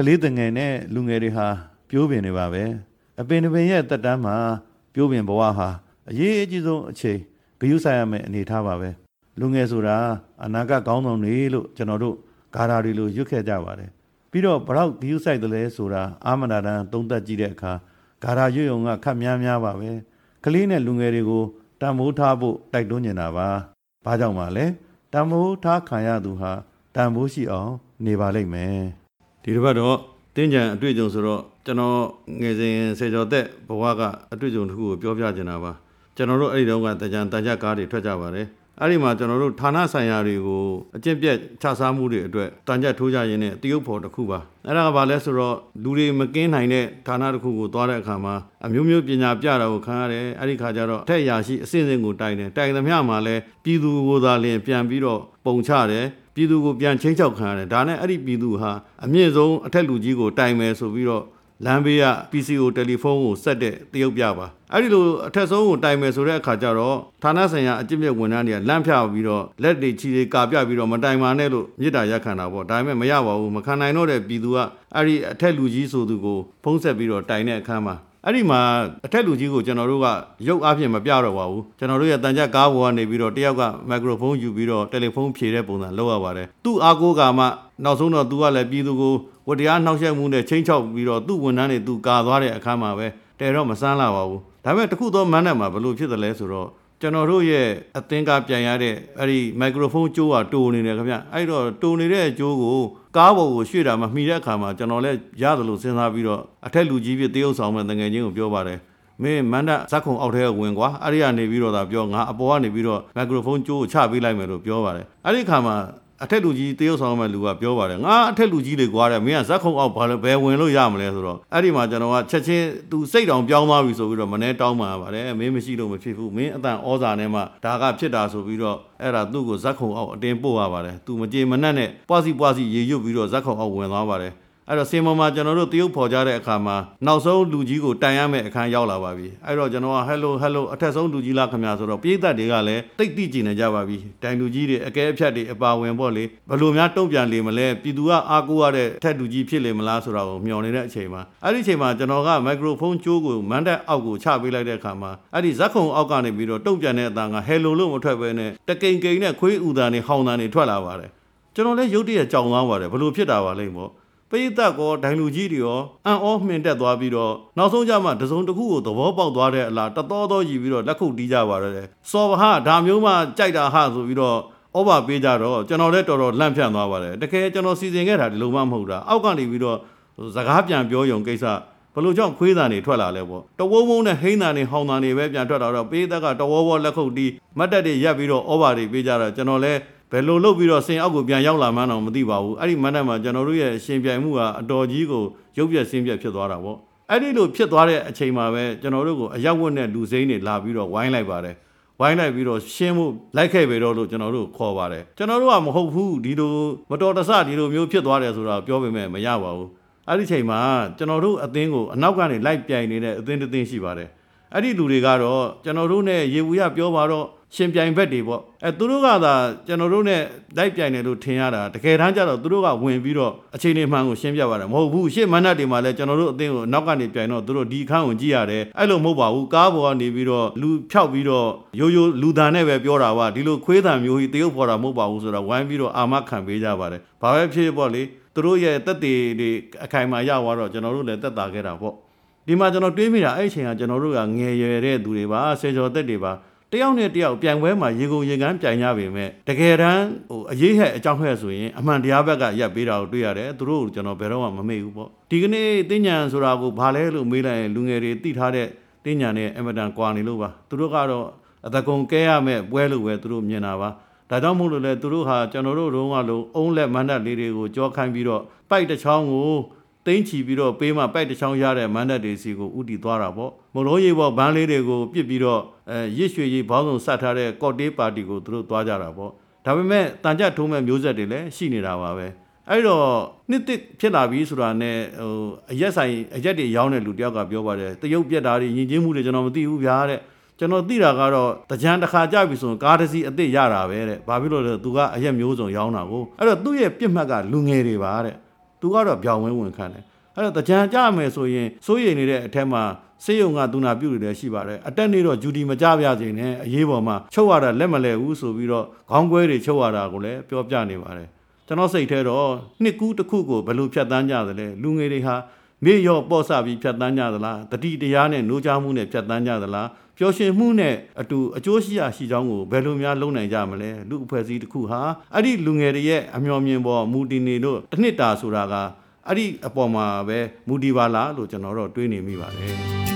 လေးတငယ်နဲ့လူငယ်တွေဟာပြိုးပင်နေပါပဲအပင်ပင်ရဲ့တက်တန်းမှာပြိုးပင်ဘဝဟာအရေးအကြီးဆုံးအချိန်ဂရုစိုက်ရမယ့်အနေထားပါပဲလူငယ်ဆိုတာအနာဂတ်ကောင်းဆောင်တွေလို့ကျွန်တော်တို့ဂါရာတွေလိုရွတ်ခဲ့ကြပါတယ်ပြီးတော့ဘလောက်ဂရုစိုက်တယ်လဲဆိုတာအာမနာတန်သုံးသပ်ကြည့်တဲ့အခါဂါရာရွတ်ရုံကခက်များပါပဲကလေးနဲ့လူငယ်တွေကိုတန်ဖိုးထားဖို့တိုက်တွန်းနေတာပါဘာကြောင့်ပါလဲတန်ဖိုးထားခံရသူဟာတန်ဖိုးရှိအောင်နေပါလိမ့်မယ်ဒီတစ်ပတ်တော့တင်းကြံအတွေ့အကြုံဆိုတော့ကျွန်တော်ငယ်စဉ်ဆယ်ကျော်သက်ဘဝကအတွေ့အကြုံတစ်ခုကိုပြောပြချင်တာပါကျွန်တော်တို့အဲ့ဒီတုန်းကတကြံတန်ကြကားတွေထွက်ကြပါတယ်အဲ့ဒီမှာကျွန်တော်တို့ဌာနဆိုင်ရာတွေကိုအကျင့်ပြတ်ခြစားမှုတွေအတွက်တန်ကြထိုးကြရင်းနဲ့တရုပ်ဖော်တစ်ခုပါအဲ့ဒါကဘာလဲဆိုတော့လူတွေမကင်းနိုင်တဲ့ဌာနတစ်ခုကိုသွားတဲ့အခါမှာအမျိုးမျိုးပညာပြတာကိုခံရတယ်အဲ့ဒီခါကျတော့အထက်ရာရှိအဆင့်ဆင့်ကိုတိုင်တယ်တိုင်သမျှမှာလဲပြည်သူကိုသာလျှင်ပြန်ပြီးတော့ပုံချတယ်ပြည်သူကိုပြန်ချင်းချောက်ခံရတယ်ဒါနဲ့အဲ့ဒီပြည်သူဟာအမြင့်ဆုံးအထက်လူကြီးကိုတိုင်မယ်ဆိုပြီးတော့လမ်းဘေးက PCO တယ်လီဖုန်းကိုဆက်တဲ့တရုပ်ပြပါအဲ့ဒီလိုအထက်ဆုံးကိုတိုင်မယ်ဆိုတဲ့အခါကျတော့ဌာနဆိုင်ရာအကျင့်မြတ်ဝန်ထမ်းတွေကလမ်းဖြာပြီးတော့လက်တွေချီတွေကာပြပြီးတော့မတိုင်ပါနဲ့လို့မြစ်တာရက်ခံတာပေါ့ဒါပေမဲ့မရပါဘူးမခံနိုင်တော့တဲ့ပြည်သူကအဲ့ဒီအထက်လူကြီးဆိုသူကိုဖုန်းဆက်ပြီးတော့တိုင်တဲ့အခါမှာအဲ့ဒီမှာအထက်လူကြီးကိုကျွန်တော်တို့ကရုပ်အားဖြင့်မပြတော့ပါဘူးကျွန်တော်တို့ရဲ့တန်ကြပ်ကားပေါ်ကနေပြီးတော့တယောက်ကမိုက်ခရိုဖုန်းယူပြီးတော့တယ်လီဖုန်းဖြေတဲ့ပုံစံလုပ်ရပါတယ်သူ့အားကိုးကမှနောက်ဆုံးတော့သူကလည်းပြည်သူကိုဝတရားနှောက်ယှက်မှုနဲ့ချင်းချောက်ပြီးတော့သူ့ဝန်ထမ်းတွေသူကာသွားတဲ့အခါမှာပဲတဲတော့မဆန်းလာပါဘူးဒါပေမဲ့တခုသောမန်းနဲ့မှာဘလို့ဖြစ်တယ်လဲဆိုတော့ကျွန်တော်တို့ရဲ့အသင်းကပြန်ရတဲ့အဲ့ဒီမိုက်ခရိုဖုန်းကျိုးကတိုးနေတယ်ခင်ဗျအဲ့တော့တိုးနေတဲ့အကျိုးကိုကားပေါ်ကိုရွှေ့တာမမှီတဲ့အခါမှာကျွန်တော်လည်းရတယ်လို့စဉ်းစားပြီးတော့အထက်လူကြီးပြတရုပ်ဆောင်မဲ့တငယ်ချင်းကိုပြောပါတယ်မင်းမန္တဇက်ခုံအောက်ထဲဝင်ကွာအဲ့ဒီကနေပြီးတော့ဒါပြောငါအပေါ်ကနေပြီးတော့မိုက်ခရိုဖုန်းကျိုးကိုချပေးလိုက်မယ်လို့ပြောပါတယ်အဲ့ဒီခါမှာအထက်လူကြီးတရုပ်ဆောင်မဲ့လူကပြောပါတယ်ငါအထက်လူကြီးတွေကွာတဲ့မင်းကဇက်ခုံအောက်ဘာလဲဘယ်ဝင်လို့ရမလဲဆိုတော့အဲ့ဒီမှာကျွန်တော်ကချက်ချင်းသူစိတ်တောင်ပြောင်းသွားပြီဆိုပြီးတော့မနေ့တောင်းပန်ပါတယ်မင်းမရှိလို့မဖြစ်ဘူးမင်းအတန်ဩဇာနဲ့မှဒါကဖြစ်တာဆိုပြီးတော့အဲ့ဒါသူ့ကိုဇက်ခုံအောက်အတင်းပို့ရပါတယ်သူမကြေမနက်နဲ့ပွားစီရေရွတ်ပြီးတော့ဇက်ခုံအောက်ဝင်သွားပါတယ်အဲ့တော့စင်မမှာကျွန်တော်တို့တရုပ်ဖော်ကြတဲ့အခါမှာနောက်ဆုံးလူကြီးကိုတိုင်ရမယ့်အခန်းရောက်လာပါပြီအဲ့တော့ကျွန်တော်ကဟယ်လိုအထက်ဆုံးလူကြီးလားခင်ဗျာဆိုတော့ပြည်သက်တွေကလည်းတိတ်တိကျင်နေကြပါပြီတိုင်လူကြီးတွေအကဲအဖြတ်တွေအပါဝင်ပေါ့လေဘယ်လိုများတုံ့ပြန်လေမလဲပြည်သူကအားကိုးရတဲ့အထက်လူကြီးဖြစ်လေမလားဆိုတာကိုမျှော်နေတဲ့အချိန်မှာအဲ့ဒီအချိန်မှာကျွန်တော်ကမိုက်ခရိုဖုန်းကျိုးကိုမန်တက်အောက်ကိုချပေးလိုက်တဲ့အခါမှာအဲ့ဒီဇက်ခုံအောက်ကနေပြီးတော့တုံ့ပြန်တဲ့အတန်ကဟယ်လိုလို့မထွက်ဘဲနဲ့တကိန်နဲ့ခွေးဥတန်တွေဟောင်းတန်တွေထွက်လာပါတယ်ကျွန်တော်လည်းရုတ်တရက်ကြောင်သွားပါတယ်ဘယ်လိုဖြစ်တာပါလဲပေါ့ပိဋကကောဒိုင်လူကြီးတွေရောအံ့ဩမှင်တက်သွားပြီးတော့နောက်ဆုံးကြမှာတစုံတစ်ခုကိုသဘောပေါက်သွားတဲ့အလားတတော်ကြီးပြီးတော့လက်ခုပ်တီးကြပါတယ်စော်ဘဟာဒါမျိုးမှကြိုက်တာဟာဆိုပြီးတော့ဩဘာပေးကြတော့ကျွန်တော်လည်းတော်တော်လန့်ဖြန့်သွားပါတယ်တကယ်ကျွန်တော်စီစဉ်ခဲ့တာဒီလိုမှမဟုတ်တာအောက်ကနေပြီးတော့စကားပြန်ပြောရုံကိစ္စဘလို့ကြောင့်ခွေးတန်တွေထွက်လာလဲပေါ့တဝုံဝုံနဲ့ဟိန်းတန်တွေဟောင်းတန်တွေပဲပြန်ထွက်လာတော့ပိဋကတဝေါလက်ခုပ်တီးမတ်တက်တွေရက်ပြီးတော့ဩဘာတွေပေးကြတော့ကျွန်တော်လည်းဘယ်လိုလုပ်ပြီးတော့စင်အောက်ကိုပြန်ရောက်လာမှန်းတော့မသိပါဘူးအဲ့ဒီမန်းတက်မှာကျွန်တော်တို့ရဲ့ရှင်ပြိုင်မှုကအတော်ကြီးကိုရုပ်ပြက်ဆင်းပြက်ဖြစ်သွားတာပေါ့အဲ့ဒီလိုဖြစ်သွားတဲ့အချိန်မှာပဲကျွန်တော်တို့ကိုအရောက်ဝတ်နဲ့လူစိမ်းတွေလာပြီးတော့ဝိုင်းလိုက်ပါတယ်ဝိုင်းလိုက်ပြီးတော့ရှင်းမှုလိုက်ခဲ့ပေတော့လို့ကျွန်တော်တို့ခေါ်ပါတယ်ကျွန်တော်တို့ကမဟုတ်ဘူးဒီလိုမတော်တဆဒီလိုမျိုးဖြစ်သွားတယ်ဆိုတာပြောပေမဲ့မရပါဘူးအဲ့ဒီချိန်မှာကျွန်တော်တို့အသင်းကိုအနောက်ကနေလိုက်ပြိုင်နေတဲ့အသင်းတစ်သင်းရှိပါတယ်အဲ့ဒီလူတွေကတော့ကျွန်တော်တို့နဲ့ရေဘူးရပြောပါတော့ရှင်ပြိုင်ဘက်တွေပေါ့သူတို့ကသာကျွန်တော်တို့နဲ့လိုက်ပြိုင်တယ်လို့ထင်ရတာတကယ်တမ်းကျတော့သူတို့ကဝင်ပြီးတော့အခြေအနေမှန်ကိုရှင်းပြပါတယ်မဟုတ်ဘူးရှေ့မန်းတ်တွေမှာလည်းကျွန်တော်တို့အသင်းကိုနောက်ကနေပြိုင်တော့သူတို့ဒီအခန်းကိုကြည့်ရတယ်အဲ့လိုမဟုတ်ပါဘူးကားပေါ်ကနေပြီးတော့လူဖြောက်ပြီးတော့ရိုးလူတန်နဲ့ပဲပြောတာပါဒီလိုခွေးတန်မျိုးကြီးတရုပ်ဖော်တာမဟုတ်ပါဘူးဆိုတော့ဝိုင်းပြီးတော့အာမခံပေးကြပါတယ်ဘာပဲဖြစ်ပေါ့လေသူတို့ရဲ့တက်တွေအခိုင်အမာရသွားတော့ကျွန်တော်တို့လည်းတက်တာခဲ့တာပေါ့ဒီမှာကျွန်တော်တွေးမိတာအဲ့အချိန်ကကျွန်တော်တို့ကငယ်ရွယ်တဲ့သူတွေပါဆယ်ကျော်သက်တွေပါတယောက်နဲ့တယောက်ပြိုင်ပွဲမှာရေကုန်ရေကန်းပြိုင်ကြပေမဲ့တကယ်တမ်းအရေးဟဲ့အကြောင်းဟဲ့ဆိုရင်အမှန်တရားဘက်ကရပ်ပေးတာကိုတွေ့ရတယ်သူတို့ကျွန်တော်ဘယ်တော့မှမမေ့ဘူးပေါ့ဒီကနေ့တင်းညံဆိုတာကိုဘာလဲလို့မေးလိုက်ရင်လူငယ်တွေသိထားတဲ့တင်းညံနဲ့အမတန်ကွာနေလို့ပါသူတို့ကတော့အတကုံကဲရမဲ့ပွဲလို့ပဲသူတို့မြင်တာပါဒါကြောင့်မို့လို့လဲသူတို့ဟာကျွန်တော်တို့တုန်းကလို့အုံးလက်မန္တလေးတွေကိုကြောခိုင်းပြီးတော့ပိုက်တစ်ချောင်းကိုသိန်းချီပြီးတော့ပေးမှပိုက်တစ်ချောင်းရတဲ့မန္တတွေစီကိုဥတီသွားတာပေါ့မလို့ရေးပေါ့ဘန်းလေးတွေကိုပြစ်ပြီးတော့ရစ်ရွှေကြီးဘောင်းဆောင်စတ်ထားတဲ့ကော့တေးပါတီကိုသူတို့သွားကြတာပေါ့ဒါပေမဲ့တန်ကြထုံးမဲ့မျိုးဆက်တွေလည်းရှိနေတာပါပဲအဲ့တော့နှစ်တစ်ဖြစ်လာပြီဆိုတာနဲ့အရက်ဆိုင်အရက်တွေရောင်းတဲ့လူတယောက်ကပြောပါတယ်တရုပ်ပြက်တာတွေယဉ်ကျေးမှုတွေကျွန်တော်မသိဘူးဗျာတဲ့ကျွန်တော်သိတာကတော့တကြံတစ်ခါကြပြီဆိုရင်ကားတစ်စီးအစ်စ်ရတာပဲတဲ့ဘာဖြစ်လို့လဲသူကအရက်မျိုးစုံရောင်းတာကိုအဲ့တော့သူ့ရဲ့ပြစ်မှတ်ကလူငယ်တွေပါတဲ့သူကတော့ပြောင်းဝင်းဝင်ခံတယ်အဲ့တော့တကြံကြမယ်ဆိုရင်စိုးရိမ်နေတဲ့အထက်မှာစေယုံကသူနာပြုတွေလည်းရှိပါတယ်အတက်နေတော့ဂျူဒီမကြပြစေနဲ့အရေးပေါ်မှာချုပ်ရတာလက်မလဲဘူးဆိုပြီးတော့ခေါင်းကွဲတွေချုပ်ရတာကိုလည်းပြောပြနေပါတယ်ကျွန်တော်စိတ်ထဲတော့နှစ်ကူးတစ်ခုကိုဘယ်လိုဖြတ်တန်းကြသလဲလူငယ်တွေဟာမေ့ရော့ပေါ့ဆပြီးဖြတ်တန်းကြသလားတတိတရားနဲ့နှိုးချမှုနဲ့ဖြတ်တန်းကြသလားပျော်ရွှင်မှုနဲ့အတူအကျိုးရှိရာရှိကြောင်းကိုဘယ်လိုများလုပ်နိုင်ကြမလဲလူအဖွဲ့အစည်းတစ်ခုဟာအဲ့ဒီလူငယ်တွေရဲ့အမျှော်မြင်ပေါ်မူတည်နေလို့တစ်နှစ်တာဆိုတာကအဲ့ဒီအပေါ်မှာပဲမူတည်ပါလားလို့ကျွန်တော်တော့တွေးနေမိပါတယ်